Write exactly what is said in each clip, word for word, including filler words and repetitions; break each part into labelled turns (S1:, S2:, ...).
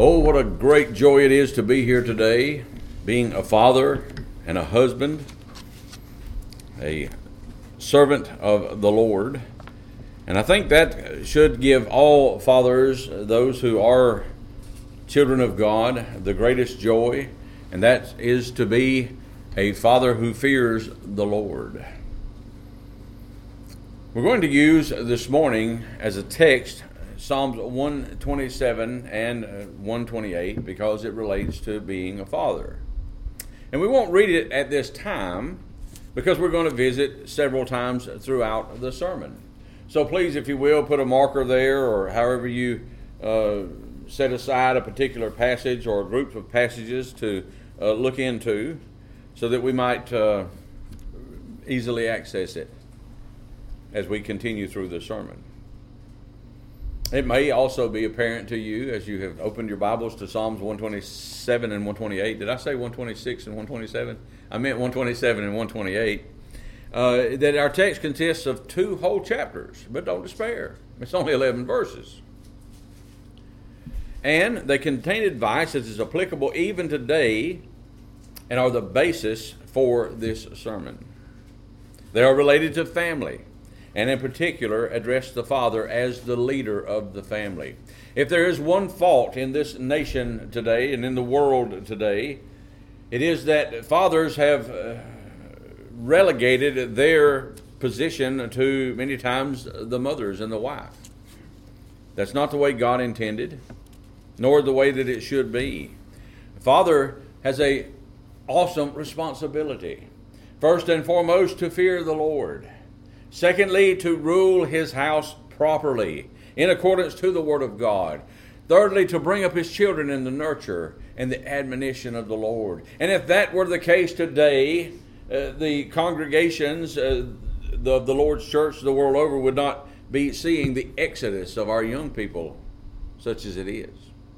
S1: Oh, what a great joy it is to be here today, being a father and a husband, a servant of the Lord. And I think that should give all fathers, those who are children of God, the greatest joy, and that is to be a father who fears the Lord. We're going to use this morning as a text Psalms one twenty-seven and one twenty-eight because it relates to being a father. And we won't read it at this time because we're going to visit several times throughout the sermon. So please, if you will, put a marker there, or however you uh, set aside a particular passage or a group of passages to uh, look into so that we might uh, easily access it as we continue through the sermon. It may also be apparent to you as you have opened your Bibles to Psalms one twenty-seven and one twenty-eight. Did I say one twenty-six and one twenty-seven? I meant one twenty-seven and one twenty-eight. Uh, that our text consists of two whole chapters, but don't despair. It's only eleven verses. And they contain advice that is applicable even today and are the basis for this sermon. They are related to family, and in particular address the father as the leader of the family. If there is one fault in this nation today and in the world today, it is that fathers have uh, relegated their position to many times the mothers and the wife. That's not the way God intended, nor the way that it should be. The father has a awesome responsibility. First and foremost, to fear the Lord. Secondly, to rule his house properly, in accordance to the Word of God. Thirdly, to bring up his children in the nurture and the admonition of the Lord. And if that were the case today, uh, the congregations uh, the, of the Lord's church the world over would not be seeing the exodus of our young people, such as it is.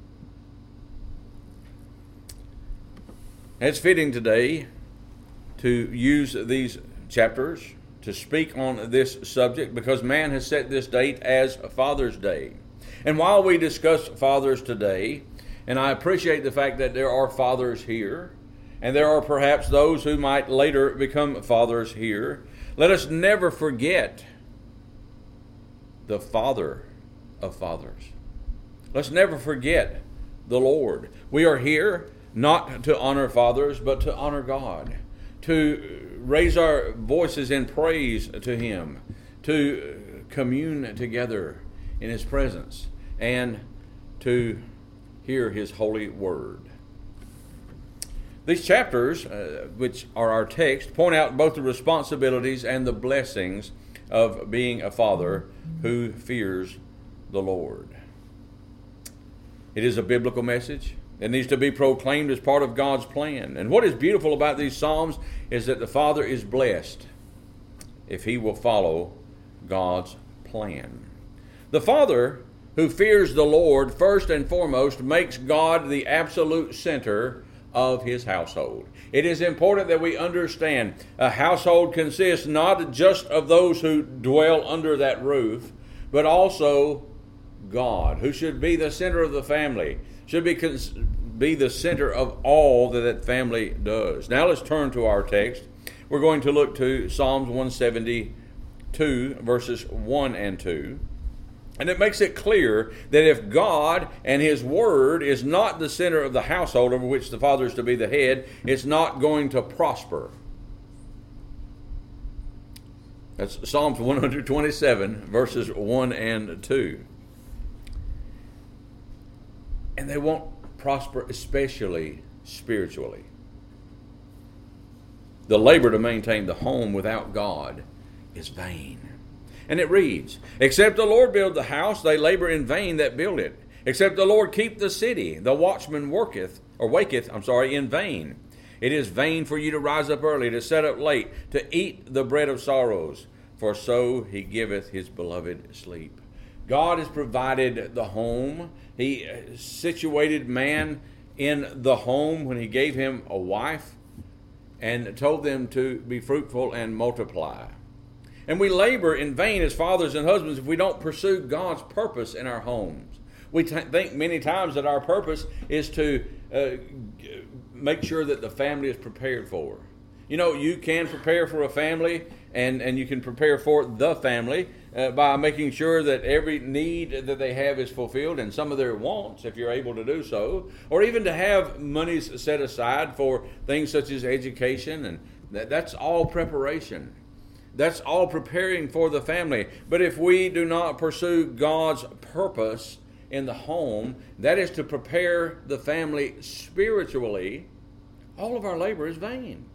S1: It's fitting today to use these chapters to speak on this subject because man has set this date as Father's Day. And while we discuss fathers today, and I appreciate the fact that there are fathers here, and there are perhaps those who might later become fathers here, let us never forget the Father of fathers. Let's never forget the Lord. We are here not to honor fathers, but to honor God, to raise our voices in praise to him, to commune together in his presence, and to hear his holy word. These chapters, uh, which are our text, point out both the responsibilities and the blessings of being a father who fears the Lord. It is a biblical message. It needs to be proclaimed as part of God's plan. And what is beautiful about these Psalms is that the father is blessed if he will follow God's plan. The father who fears the Lord, first and foremost, makes God the absolute center of his household. It is important that we understand a household consists not just of those who dwell under that roof, but also God, who should be the center of the family, should be cons- be the center of all that that family does. Now let's turn to our text. We're going to look to Psalms one seventy-two, verses one and two. And it makes it clear that if God and his word is not the center of the household over which the father is to be the head, it's not going to prosper. That's Psalms one twenty-seven, verses one and two. And they won't prosper, especially spiritually. The labor to maintain the home without God is vain. And it reads, except the Lord build the house, they labor in vain that build it. Except the Lord keep the city, the watchman worketh, or waketh, I'm sorry, in vain. It is vain for you to rise up early, to set up late, to eat the bread of sorrows, for so he giveth his beloved sleep. God has provided the home. He situated man in the home when he gave him a wife and told them to be fruitful and multiply. And we labor in vain as fathers and husbands if we don't pursue God's purpose in our homes. We t- think many times that our purpose is to uh, make sure that the family is prepared for. You know, you can prepare for a family, and, and you can prepare for the family uh, by making sure that every need that they have is fulfilled, and some of their wants, if you're able to do so, or even to have monies set aside for things such as education, and that, that's all preparation. That's all preparing for the family. But if we do not pursue God's purpose in the home, that is to prepare the family spiritually, all of our labor is vain.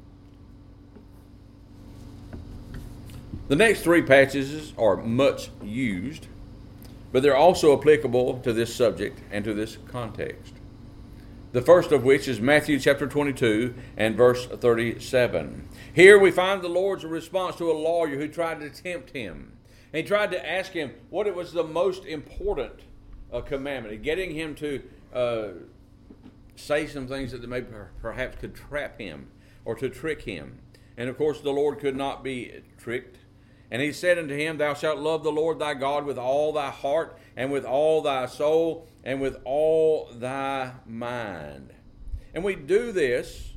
S1: The next three passages are much used, but they're also applicable to this subject and to this context. The first of which is Matthew chapter twenty-two and verse thirty-seven. Here we find the Lord's response to a lawyer who tried to tempt him. And he tried to ask him what it was the most important uh, commandment, getting him to uh, say some things that maybe perhaps could trap him or to trick him. And of course the Lord could not be tricked. And he said unto him, Thou shalt love the Lord thy God with all thy heart, and with all thy soul, and with all thy mind. And we do this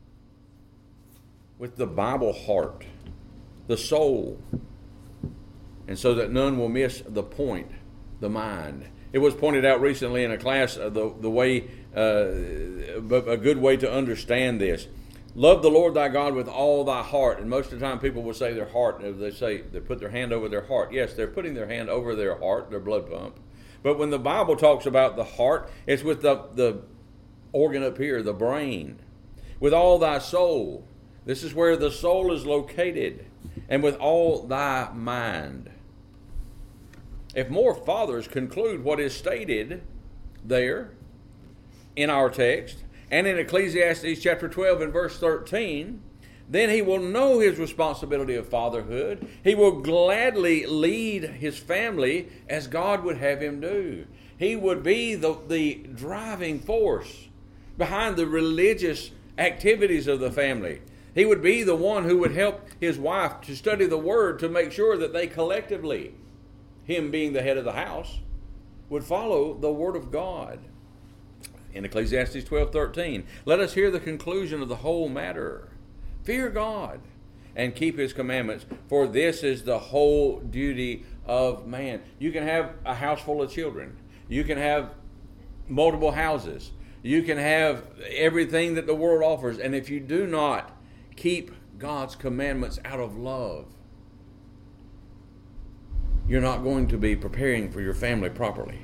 S1: with the Bible heart, the soul, and so that none will miss the point, the mind. It was pointed out recently in a class uh, the, the way, uh, a good way to understand this. Love the Lord thy God with all thy heart. And most of the time people will say their heart. They say they put their hand over their heart. Yes, they're putting their hand over their heart, their blood pump. But when the Bible talks about the heart, it's with the, the organ up here, the brain. With all thy soul. This is where the soul is located. And with all thy mind. If more fathers conclude what is stated there in our text, and in Ecclesiastes chapter twelve and verse thirteen, then he will know his responsibility of fatherhood. He will gladly lead his family as God would have him do. He would be the, the driving force behind the religious activities of the family. He would be the one who would help his wife to study the Word to make sure that they collectively, him being the head of the house, would follow the Word of God. In Ecclesiastes twelve thirteen, let us hear the conclusion of the whole matter. Fear God and keep his commandments, for this is the whole duty of man. You can have a house full of children. You can have multiple houses. You can have everything that the world offers. And if you do not keep God's commandments out of love, you're not going to be preparing for your family properly.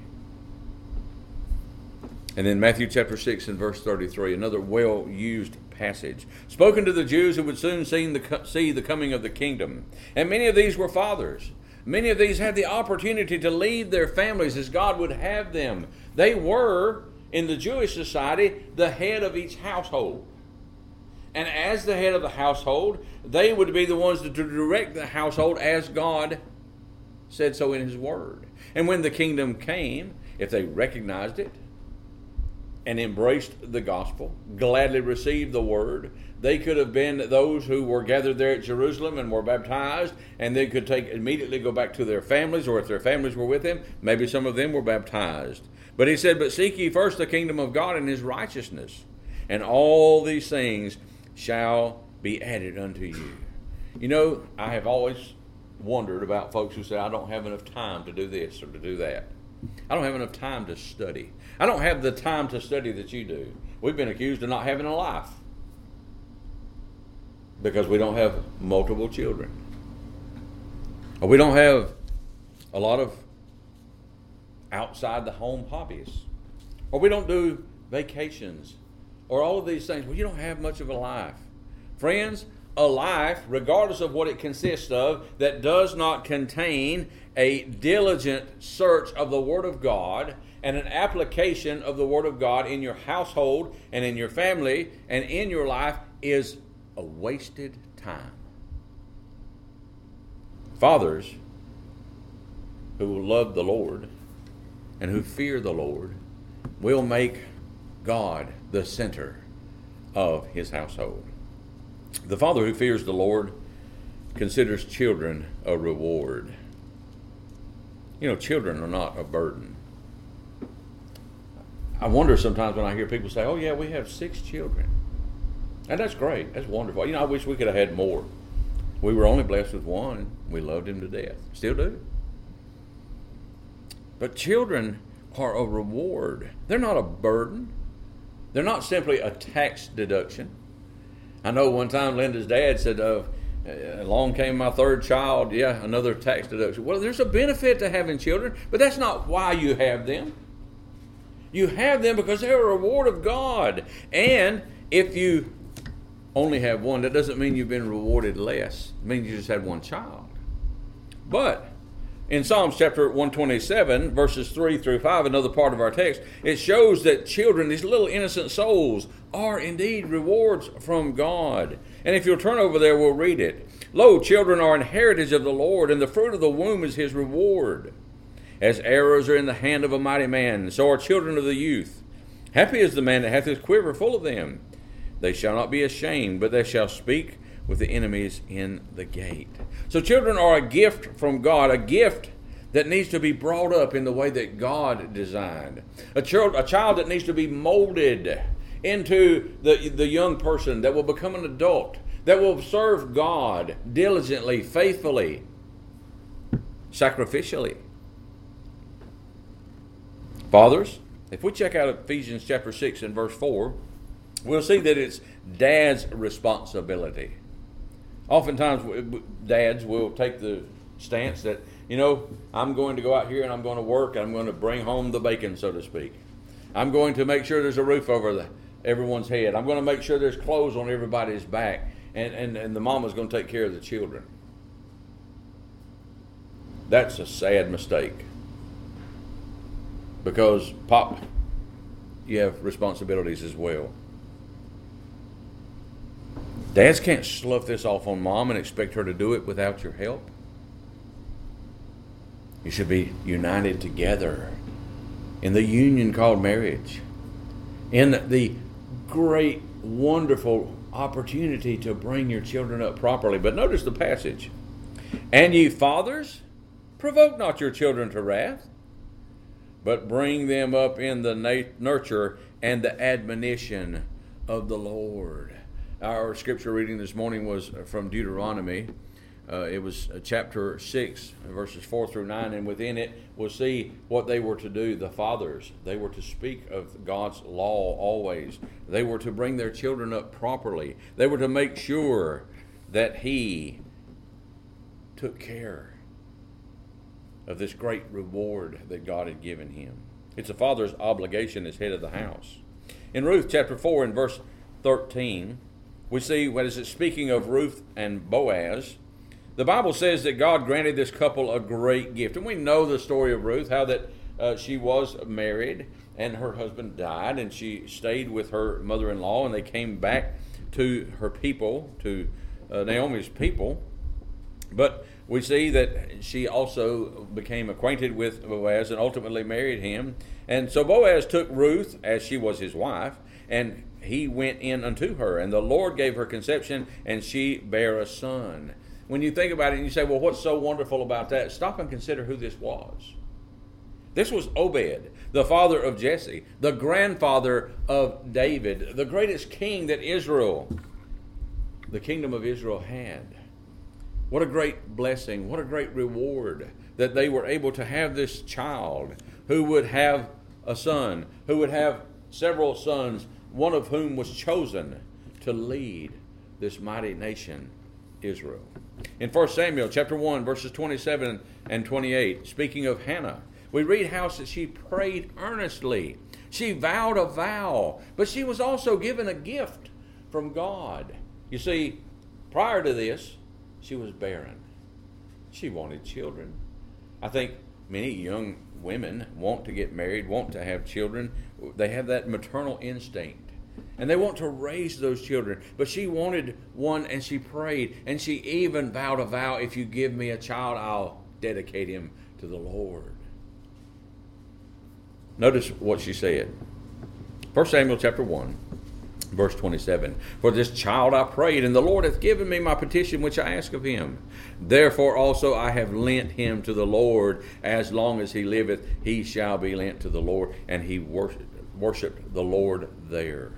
S1: And then Matthew chapter six and verse thirty-three, another well-used passage. Spoken to the Jews who would soon see the, see the coming of the kingdom. And many of these were fathers. Many of these had the opportunity to lead their families as God would have them. They were, in the Jewish society, the head of each household. And as the head of the household, they would be the ones to direct the household as God said so in his word. And when the kingdom came, if they recognized it, and embraced the gospel, gladly received the word, they could have been those who were gathered there at Jerusalem and were baptized, and they could take immediately go back to their families, or if their families were with them, maybe some of them were baptized. But he said, but seek ye first the kingdom of God and his righteousness, and all these things shall be added unto you. You know, I have always wondered about folks who say, I don't have enough time to do this or to do that. I don't have enough time to study. I don't have the time to study that you do. We've been accused of not having a life because we don't have multiple children. Or we don't have a lot of outside the home hobbies. Or we don't do vacations. Or all of these things. Well, you don't have much of a life. Friends, a life, regardless of what it consists of, that does not contain a diligent search of the Word of God and an application of the Word of God in your household and in your family and in your life is a wasted time. Fathers who love the Lord and who fear the Lord will make God the center of his household. The father who fears the Lord considers children a reward. You know, children are not a burden. I wonder sometimes when I hear people say, oh yeah, we have six children. And that's great. That's wonderful. You know, I wish we could have had more. We were only blessed with one, and we loved him to death. Still do. But children are a reward. They're not a burden. They're not simply a tax deduction. I know one time Linda's dad said, uh, along came my third child, yeah, another tax deduction. Well, there's a benefit to having children, but that's not why you have them. You have them because they're a reward of God. And if you only have one, that doesn't mean you've been rewarded less. It means you just had one child. But in Psalms chapter one twenty-seven, verses three through five, another part of our text, it shows that children, these little innocent souls, are indeed rewards from God. And if you'll turn over there, we'll read it. Lo, children are an heritage of the Lord, and the fruit of the womb is his reward. As arrows are in the hand of a mighty man, so are children of the youth. Happy is the man that hath his quiver full of them. They shall not be ashamed, but they shall speak with the enemies in the gate. So children are a gift from God, a gift that needs to be brought up in the way that God designed. A child, a child that needs to be molded into the, the young person that will become an adult, that will serve God diligently, faithfully, sacrificially. Fathers, if we check out Ephesians chapter six and verse four, we'll see that it's dad's responsibility. Oftentimes, dads will take the stance that, you know, I'm going to go out here and I'm going to work and I'm going to bring home the bacon, so to speak. I'm going to make sure there's a roof over the, everyone's head. I'm going to make sure there's clothes on everybody's back. And, and, and the mama's going to take care of the children. That's a sad mistake. Because, Pop, you have responsibilities as well. Dads can't slough this off on Mom and expect her to do it without your help. You should be united together in the union called marriage, in the great, wonderful opportunity to bring your children up properly. But notice the passage. And ye fathers, provoke not your children to wrath, but bring them up in the nurture and the admonition of the Lord. Our scripture reading this morning was from Deuteronomy. Uh, it was chapter six, verses four through nine, and within it we'll see what they were to do, the fathers. They were to speak of God's law always. They were to bring their children up properly. They were to make sure that he took care of this great reward that God had given him. It's a father's obligation as head of the house. In Ruth chapter four and verse thirteen, we see, what is it, speaking of Ruth and Boaz, the Bible says that God granted this couple a great gift. And we know the story of Ruth, how that uh, she was married and her husband died, and she stayed with her mother-in-law, and they came back to her people, to uh, Naomi's people. But we see that she also became acquainted with Boaz and ultimately married him. And so Boaz took Ruth, as she was his wife, and he went in unto her. And the Lord gave her conception, and she bare a son. When you think about it and you say, well, what's so wonderful about that? Stop and consider who this was. This was Obed, the father of Jesse, the grandfather of David, the greatest king that Israel, the kingdom of Israel had. What a great blessing, what a great reward that they were able to have this child who would have a son, who would have several sons, one of whom was chosen to lead this mighty nation, Israel. In First Samuel chapter one, verses twenty-seven and twenty-eight, speaking of Hannah, we read how she prayed earnestly. She vowed a vow, but she was also given a gift from God. You see, prior to this, she was barren. She wanted children. I think many young women want to get married, want to have children. They have that maternal instinct. And they want to raise those children. But she wanted one, and she prayed. And she even vowed a vow, if you give me a child, I'll dedicate him to the Lord. Notice what she said. First Samuel chapter one, Verse twenty-seven, for this child I prayed, and the Lord hath given me my petition which I ask of him. Therefore also I have lent him to the Lord. As long as he liveth, he shall be lent to the Lord. And he worshipped the Lord there.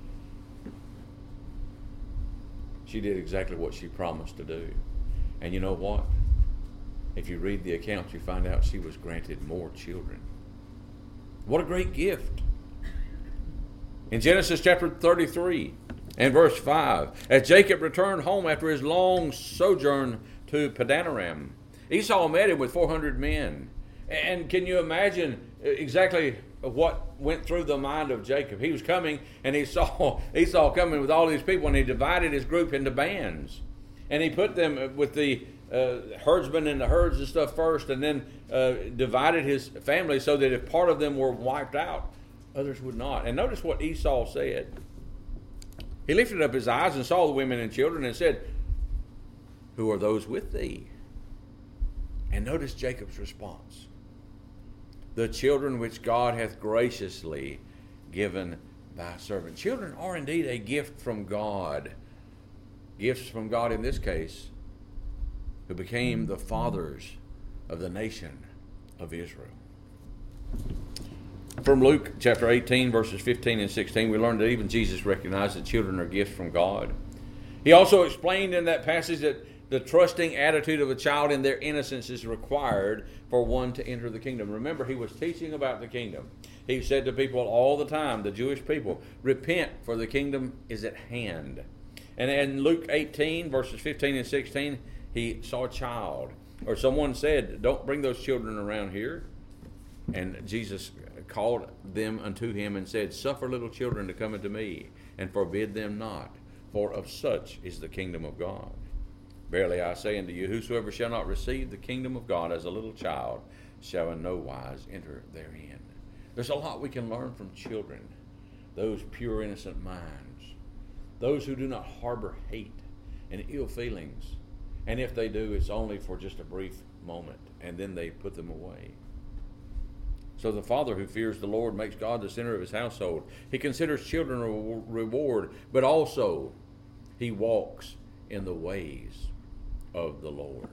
S1: She did exactly what she promised to do. And you know what? If you read the accounts, you find out she was granted more children. What a great gift. In Genesis chapter thirty-three and verse five, as Jacob returned home after his long sojourn to Padanaram, Esau met him with four hundred men. And can you imagine exactly what went through the mind of Jacob? He was coming, and he saw Esau coming with all these people, and he divided his group into bands. And he put them with the uh, herdsmen and the herds and stuff first, and then uh, divided his family so that if part of them were wiped out, others would not. And notice what Esau said. He lifted up his eyes and saw the women and children and said, who are those with thee? And notice Jacob's response. The children which God hath graciously given thy servant. Children are indeed a gift from God. Gifts from God in this case, who became the fathers of the nation of Israel. From Luke chapter eighteen, verses fifteen and sixteen, we learn that even Jesus recognized that children are gifts from God. He also explained in that passage that the trusting attitude of a child in their innocence is required for one to enter the kingdom. Remember, he was teaching about the kingdom. He said to people all the time, the Jewish people, repent, for the kingdom is at hand. And in Luke eighteen, verses fifteen and sixteen, he saw a child. Or someone said, don't bring those children around here. And Jesus called them unto him and said, suffer little children to come unto me, and forbid them not, for of such is the kingdom of God. Verily I say unto you, whosoever shall not receive the kingdom of God as a little child shall in no wise enter therein. There's a lot we can learn from children, those pure innocent minds, those who do not harbor hate and ill feelings. And if they do, it's only for just a brief moment, and then they put them away. So the father who fears the Lord makes God the center of his household. He considers children a reward, but also he walks in the ways of the Lord.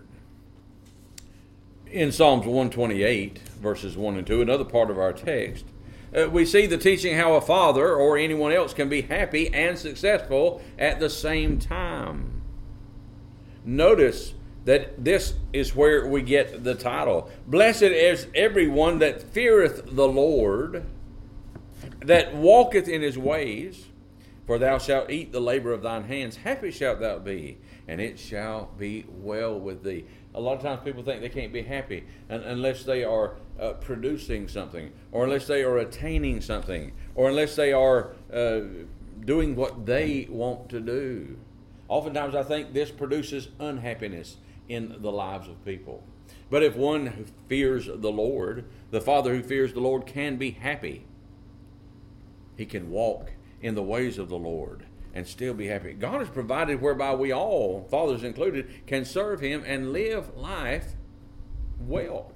S1: In Psalms one twenty-eight, verses one and two, another part of our text, uh, we see the teaching how a father or anyone else can be happy and successful at the same time. Notice that this is where we get the title. Blessed is everyone that feareth the Lord, that walketh in his ways, for thou shalt eat the labor of thine hands. Happy shalt thou be, and it shall be well with thee. A lot of times people think they can't be happy unless they are uh, producing something, or unless they are attaining something, or unless they are uh, doing what they want to do. Oftentimes I think this produces unhappiness in the lives of people. But if one who fears the Lord, the father who fears the Lord, can be happy, he can walk in the ways of the Lord and still be happy. God has provided whereby we all, fathers included, can serve him and live life well.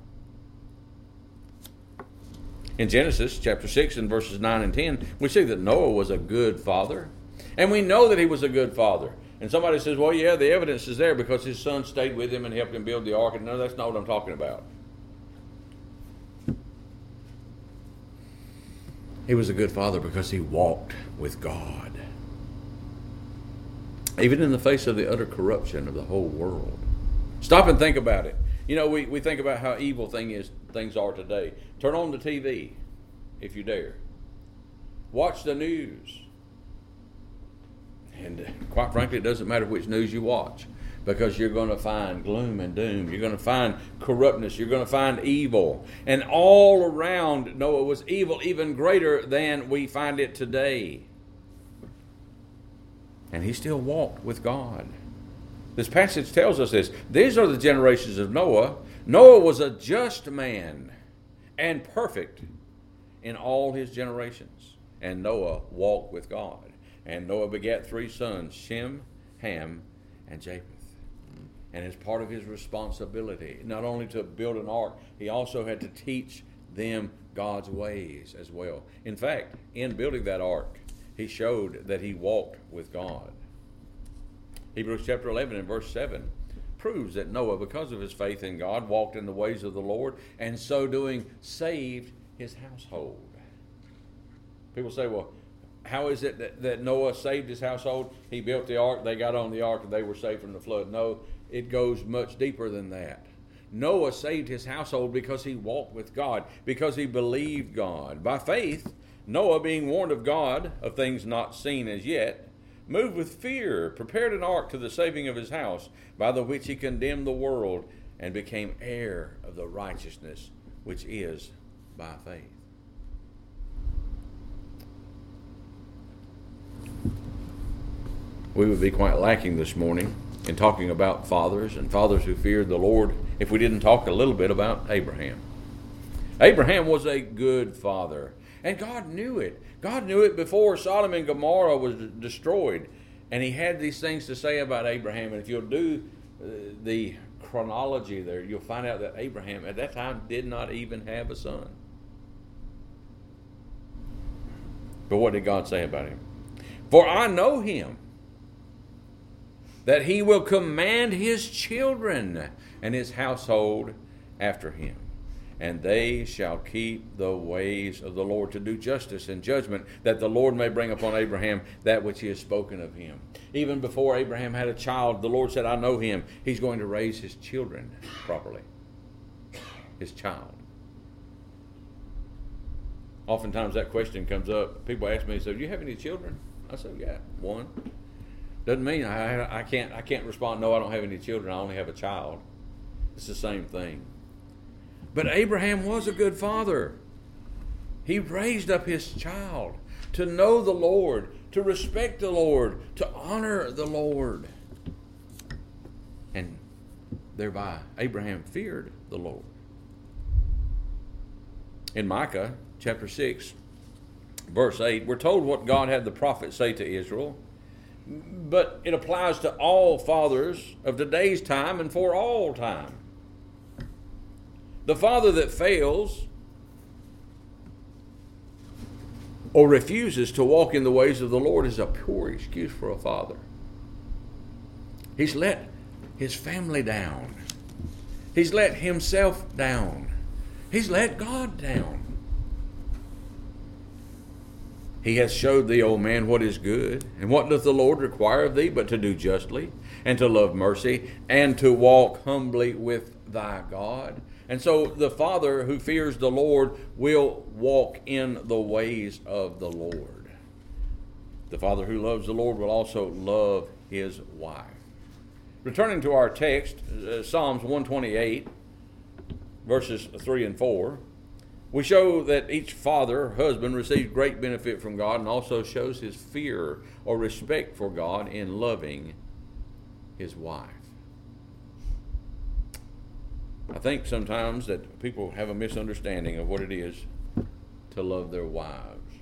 S1: In Genesis chapter six and verses nine and ten, we see that Noah was a good father. And we know that he was a good father. And somebody says, well, yeah, the evidence is there because his son stayed with him and helped him build the ark. And no, that's not what I'm talking about. He was a good father because he walked with God, even in the face of the utter corruption of the whole world. Stop and think about it. You know, we, we think about how evil thing is, things are today. Turn on the T V, if you dare. Watch the news. And quite frankly, it doesn't matter which news you watch, because you're going to find gloom and doom. You're going to find corruptness. You're going to find evil. And all around Noah was evil, even greater than we find it today. And he still walked with God. This passage tells us this. These are the generations of Noah. Noah was a just man and perfect in all his generations. And Noah walked with God. And Noah begat three sons, Shem, Ham, and Japheth. And as part of his responsibility, not only to build an ark, he also had to teach them God's ways as well. In fact, in building that ark, he he showed that he walked with God. Hebrews chapter eleven and verse seven proves that Noah, because of his faith in God, walked in the ways of the Lord, and so doing saved his household. People say, well, how is it that, that Noah saved his household? He built the ark, they got on the ark, and they were saved from the flood. No, it goes much deeper than that. Noah saved his household because he walked with God, because he believed God. By faith, Noah, being warned of God of things not seen as yet, moved with fear, prepared an ark to the saving of his house, by the which he condemned the world and became heir of the righteousness which is by faith. We would be quite lacking this morning in talking about fathers and fathers who feared the Lord if we didn't talk a little bit about Abraham. Abraham was a good father, and God knew it. God knew it before Sodom and Gomorrah was destroyed, and he had these things to say about Abraham. And if you'll do uh, the chronology there, you'll find out that Abraham at that time did not even have a son. But what did God say about him? For I know him, that he will command his children and his household after him, and they shall keep the ways of the Lord, to do justice and judgment, that the Lord may bring upon Abraham that which he has spoken of him. Even before Abraham had a child, the Lord said, I know him. He's going to raise his children properly. His child. Oftentimes that question comes up. People ask me, so do you have any children? I say, yeah, one. Doesn't mean I, I can't I can't respond, no, I don't have any children, I only have a child. It's the same thing. But Abraham was a good father. He raised up his child to know the Lord, to respect the Lord, to honor the Lord. And thereby, Abraham feared the Lord. In Micah chapter six, verse eight, we're told what God had the prophet say to Israel. But it applies to all fathers of today's time and for all time. The father that fails or refuses to walk in the ways of the Lord is a poor excuse for a father. He's let his family down. He's let himself down. He's let God down. He hath showed thee, O man, what is good. And what doth the Lord require of thee but to do justly, and to love mercy, and to walk humbly with thy God? And so the father who fears the Lord will walk in the ways of the Lord. The father who loves the Lord will also love his wife. Returning to our text, uh, Psalms one twenty-eight, verses three and four. We show that each father, husband, receives great benefit from God and also shows his fear or respect for God in loving his wife. I think sometimes that people have a misunderstanding of what it is to love their wives.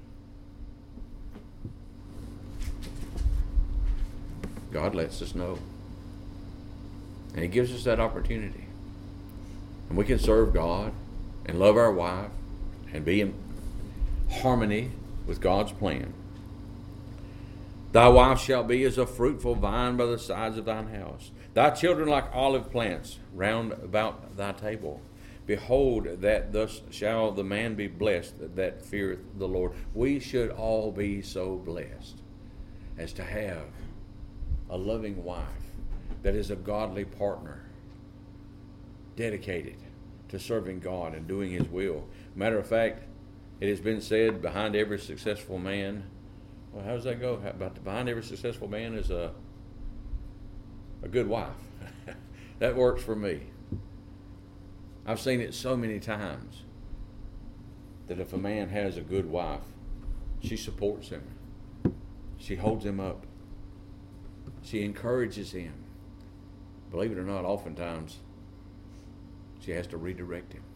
S1: God lets us know. And he gives us that opportunity. And we can serve God and love our wife and be in harmony with God's plan. Thy wife shall be as a fruitful vine by the sides of thine house, thy children like olive plants round about thy table. Behold, that thus shall the man be blessed that feareth the Lord. We should all be so blessed as to have a loving wife that is a godly partner, dedicated to serving God and doing his will. Matter of fact, it has been said behind every successful man, well, how does that go? About behind every successful man is a a good wife. That works for me. I've seen it so many times that if a man has a good wife, she supports him. She holds him up. She encourages him. Believe it or not, oftentimes she has to redirect him.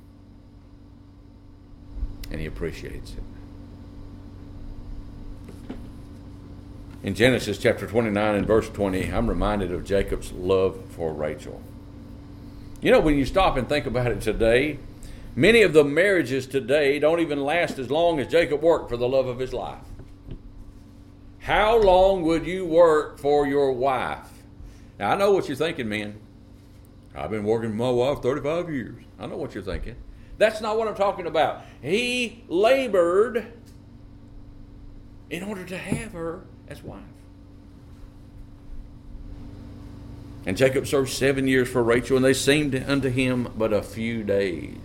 S1: And he appreciates it. In Genesis chapter twenty-nine and verse twenty, I'm reminded of Jacob's love for Rachel. You know, when you stop and think about it today, many of the marriages today don't even last as long as Jacob worked for the love of his life. How long would you work for your wife? Now, I know what you're thinking, men. I've been working for my wife thirty-five years. I know what you're thinking. That's not what I'm talking about. He labored in order to have her as wife. And Jacob served seven years for Rachel, and they seemed unto him but a few days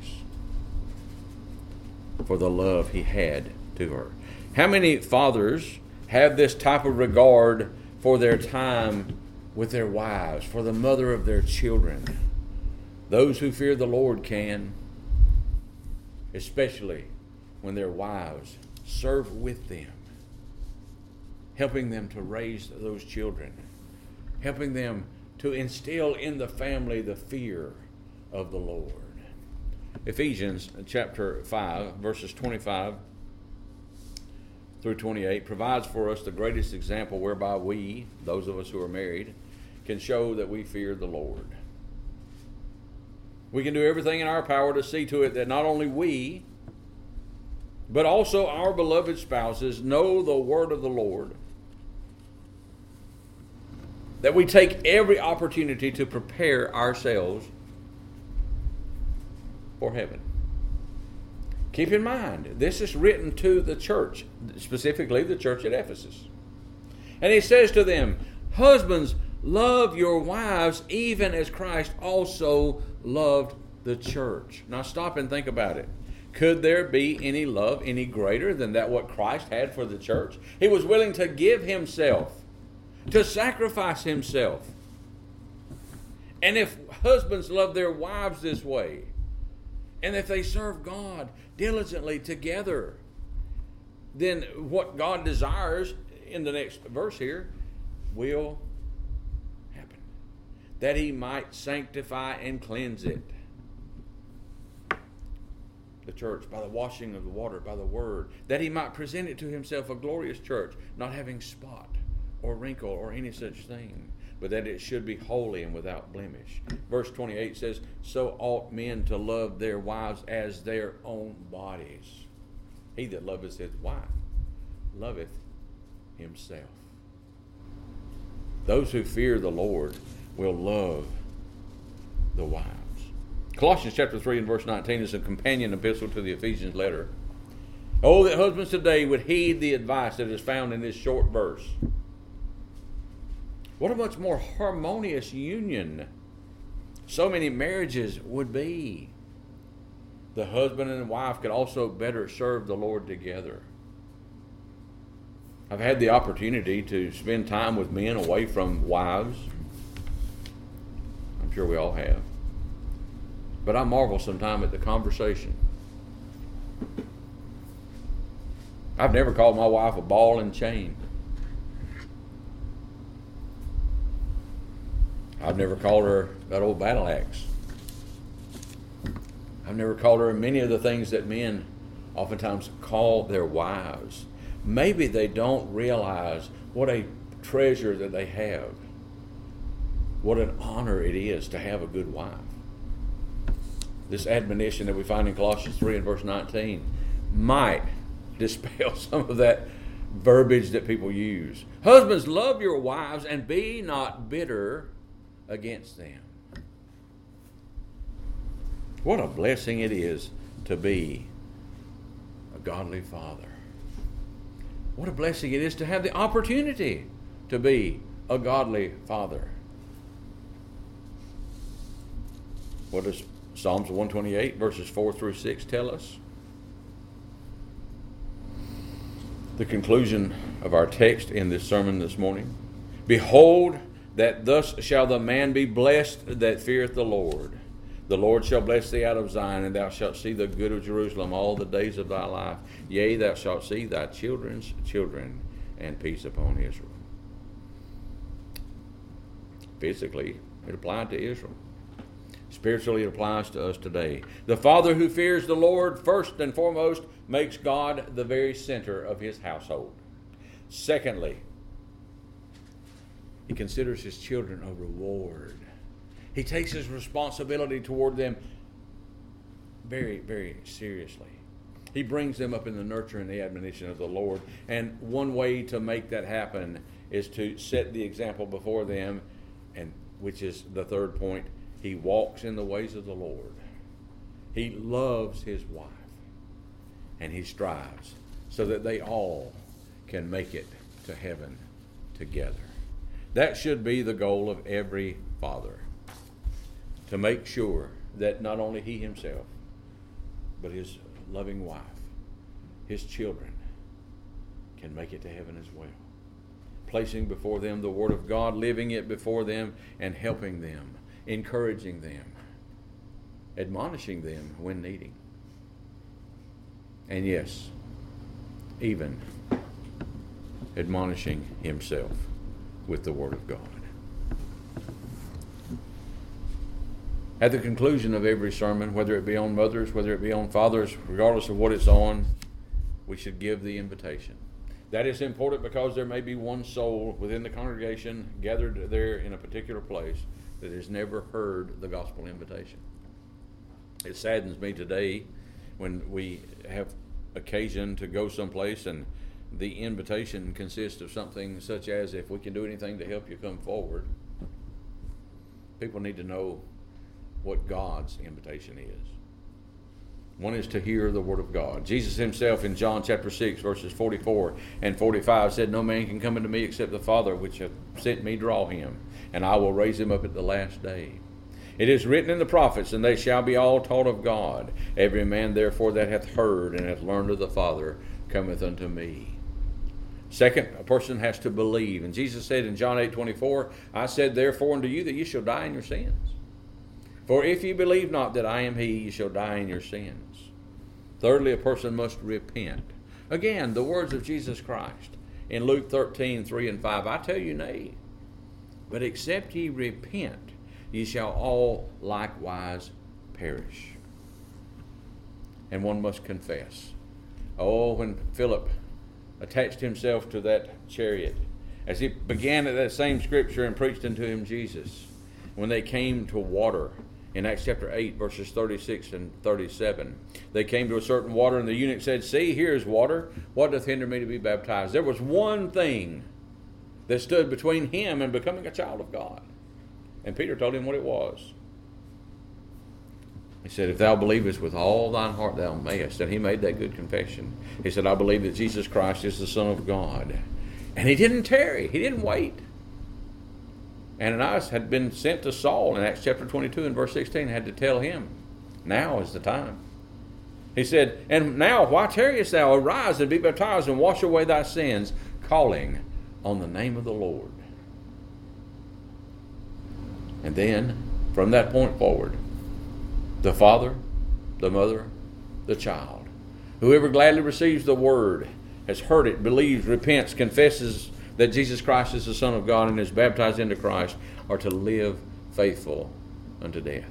S1: for the love he had to her. How many fathers have this type of regard for their time with their wives, for the mother of their children? Those who fear the Lord can, especially when their wives serve with them, helping them to raise those children, helping them to instill in the family the fear of the Lord. Ephesians chapter five, verses twenty-five through twenty-eight provides for us the greatest example whereby we, those of us who are married, can show that we fear the Lord. We can do everything in our power to see to it that not only we, but also our beloved spouses know the word of the Lord, that we take every opportunity to prepare ourselves for heaven. Keep in mind, this is written to the church, specifically the church at Ephesus. And he says to them, husbands, love your wives even as Christ also loved the church. Now stop and think about it. Could there be any love any greater than that what Christ had for the church? He was willing to give himself, to sacrifice himself. And if husbands love their wives this way, and if they serve God diligently together, then what God desires in the next verse here will happen. That he might sanctify and cleanse it. The church, by the washing of the water, by the word. That he might present it to himself a glorious church, not having spot or wrinkle or any such thing, but that it should be holy and without blemish. Verse twenty-eight says, so ought men to love their wives as their own bodies. He that loveth his wife loveth himself. Those who fear the Lord will love the wives. Colossians chapter three and verse nineteen is a companion epistle to the Ephesians letter. Oh, that husbands today would heed the advice that is found in this short verse. What a much more harmonious union so many marriages would be. The husband and wife could also better serve the Lord together. I've had the opportunity to spend time with men away from wives. I'm sure we all have. But I marvel sometimes at the conversation. I've never called my wife a ball and chain. I've never called her that old battle axe. I've never called her many of the things that men oftentimes call their wives. Maybe they don't realize what a treasure that they have. What an honor it is to have a good wife. This admonition that we find in Colossians three and verse nineteen might dispel some of that verbiage that people use. Husbands, love your wives and be not bitter against them. What a blessing it is to be a godly father. What a blessing it is to have the opportunity to be a godly father. What does Psalms one twenty-eight verses four through six tell us? The conclusion of our text in this sermon this morning. Behold, that thus shall the man be blessed that feareth the Lord. The Lord shall bless thee out of Zion, and thou shalt see the good of Jerusalem all the days of thy life. Yea, thou shalt see thy children's children, and peace upon Israel. Physically, it applied to Israel. Spiritually, it applies to us today. The father who fears the Lord, first and foremost, makes God the very center of his household. Secondly, he considers his children a reward. He takes his responsibility toward them very, very seriously. He brings them up in the nurture and the admonition of the Lord. And one way to make that happen is to set the example before them, and which is the third point. He walks in the ways of the Lord. He loves his wife. And he strives so that they all can make it to heaven together. That should be the goal of every father, to make sure that not only he himself, but his loving wife, his children, can make it to heaven as well. Placing before them the Word of God, living it before them, and helping them, encouraging them, admonishing them when needing. And yes, even admonishing himself with the Word of God. At the conclusion of every sermon, whether it be on mothers, whether it be on fathers, regardless of what it's on, we should give the invitation. That is important because there may be one soul within the congregation gathered there in a particular place that has never heard the gospel invitation. It saddens me today when we have occasion to go someplace and the invitation consists of something such as, if we can do anything to help you, come forward. People need to know what God's invitation is. One is to hear the Word of God. Jesus himself in John chapter six verses forty-four and forty-five said, "No man can come unto me except the Father which hath sent me draw him, and I will raise him up at the last day. It is written in the prophets, and they shall be all taught of God. Every man therefore that hath heard and hath learned of the Father cometh unto me." Second, a person has to believe. And Jesus said in John eight twenty-four, "I said therefore unto you that ye shall die in your sins. For if ye believe not that I am he, ye shall die in your sins." Thirdly, a person must repent. Again, the words of Jesus Christ in Luke thirteen, three and five, "I tell you nay, but except ye repent, ye shall all likewise perish." And one must confess. Oh, when Philip attached himself to that chariot, as he began at that same scripture and preached unto him Jesus, when they came to water, in Acts chapter eight, verses thirty-six and thirty-seven, they came to a certain water, and the eunuch said, "See, here is water. What doth hinder me to be baptized?" There was one thing that stood between him and becoming a child of God. And Peter told him what it was. He said, "If thou believest with all thine heart, thou mayest." And he made that good confession. He said, "I believe that Jesus Christ is the Son of God." And he didn't tarry. He didn't wait. Ananias had been sent to Saul in Acts chapter twenty-two and verse sixteen, had to tell him, now is the time. He said, "And now why tarriest thou? Arise and be baptized and wash away thy sins, calling on the name of the Lord." And then, from that point forward, the father, the mother, the child, whoever gladly receives the word, has heard it, believes, repents, confesses that Jesus Christ is the Son of God and is baptized into Christ, are to live faithful unto death.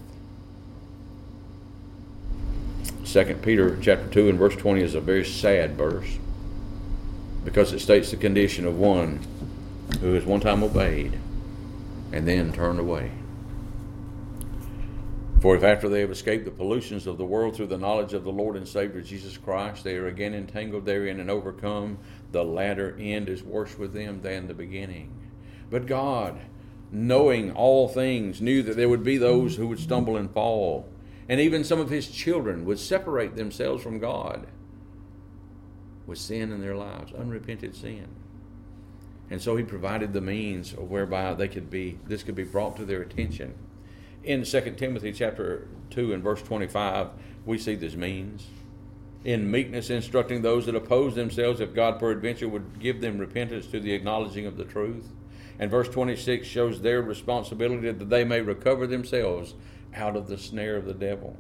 S1: Second Peter chapter two and verse twenty is a very sad verse, because it states the condition of one who has one time obeyed and then turned away. "For if after they have escaped the pollutions of the world through the knowledge of the Lord and Savior Jesus Christ, they are again entangled therein and overcome, the latter end is worse with them than the beginning. But God, knowing all things, knew that there would be those who would stumble and fall, and even some of his children would separate themselves from God with sin in their lives, unrepented sin. And so he provided the means whereby they could be, this could be brought to their attention. In Second Timothy chapter two and verse twenty-five, we see this means. "In meekness instructing those that oppose themselves, if God peradventure would give them repentance to the acknowledging of the truth." And verse twenty-six shows their responsibility that they may recover themselves out of the snare of the devil.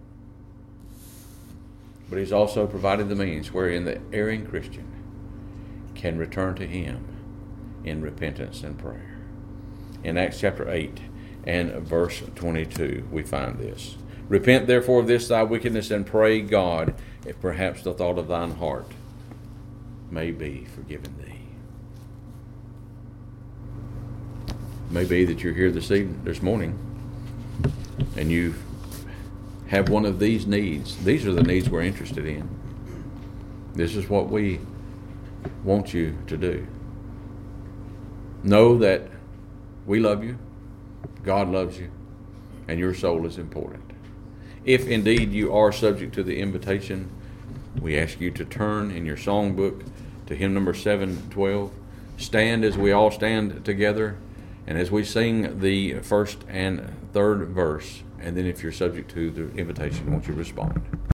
S1: But he's also provided the means wherein the erring Christian can return to him in repentance and prayer. In Acts chapter eight and verse twenty-two, we find this. "Repent therefore of this thy wickedness, and pray God, if perhaps the thought of thine heart may be forgiven thee." It may be that you're here this evening, this morning, and you have one of these needs. These are the needs we're interested in. This is what we want you to do. Know that we love you, God loves you, and your soul is important. If indeed you are subject to the invitation, we ask you to turn in your songbook to hymn number seven twelve. Stand as we all stand together, and as we sing the first and third verse, and then if you're subject to the invitation, won't you respond?